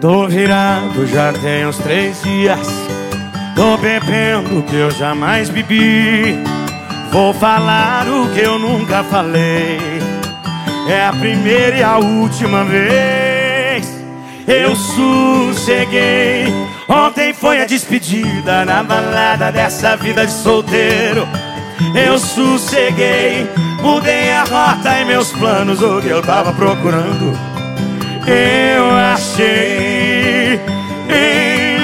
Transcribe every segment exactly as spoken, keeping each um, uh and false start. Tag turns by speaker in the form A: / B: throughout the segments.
A: Tô virado já tem uns três dias. Tô bebendo o que eu jamais bebi. Vou falar o que eu nunca falei. É a primeira e a última vez. Eu sosseguei. Ontem foi a despedida na balada dessa vida de solteiro. Eu sosseguei. Mudei a rota e meus planos, o que eu tava procurando eu achei em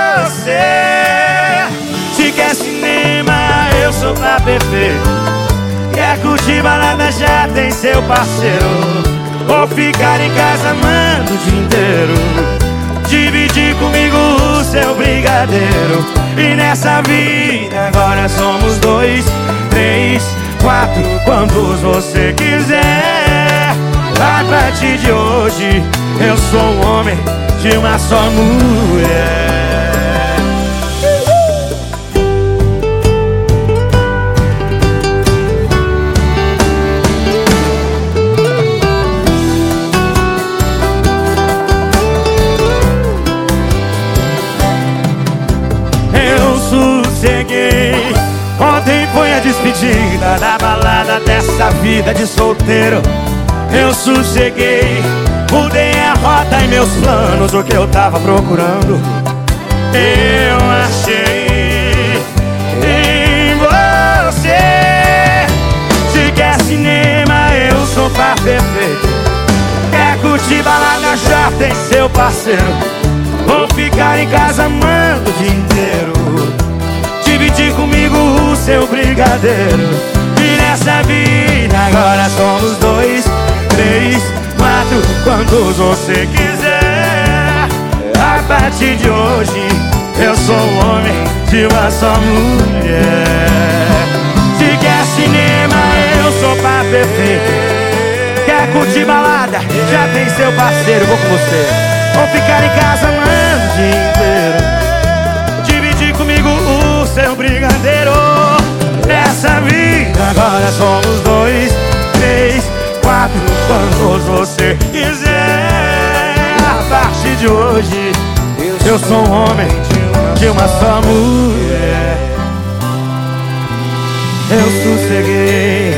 A: você. Se quer cinema, eu sou pra perfeito. Quer curtir balada, já tem seu parceiro. Ou ficar em casa amando o dia inteiro. Dividir comigo o seu brigadeiro. E nessa vida agora somos dois, três, quatro, quantos você quiser. A partir de hoje eu sou um homem de uma só mulher. Eu sosseguei. Ontem foi a despedida da balada dessa vida de solteiro. Eu sosseguei, mudei a rota e meus planos, o que eu tava procurando eu achei em você. Se quer cinema, eu sou pra perfeito. Quer curtir balada, já tem seu parceiro. Vou ficar em casa amando o dia inteiro. Dividir comigo o seu brigadeiro. E nessa vida agora somos dois, três, quatro, quantos você quiser. A partir de hoje eu sou um homem de uma só mulher. Se quer cinema, eu sou pra perfeito. Quer curtir balada, já tem seu parceiro, vou com você. Ou ficar em casa amando o dia inteiro. Dividir comigo o seu brigadeiro. Nessa vida agora somos dois, três, quatro, quantos você quiser. A partir de hoje eu sou um homem de uma só mulher. Eu sosseguei.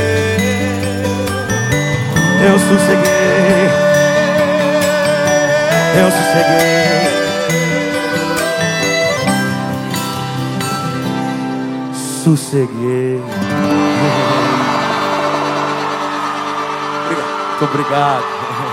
A: Eu sosseguei. Eu sosseguei. Sosseguei. Muito obrigado.